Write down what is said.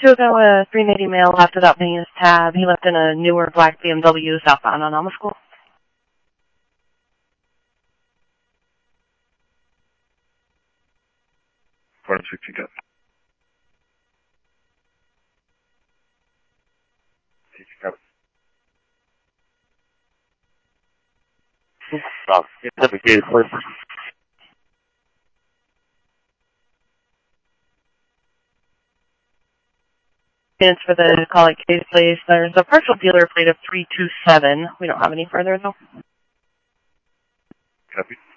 2 ago, a 380 male left without paying his tab. He left in a newer black BMW southbound on Alma School. 460 got. Stop. Get the gate first. Units for the call it case, please. There's a partial dealer plate of 327. We don't have any further, though. Copy.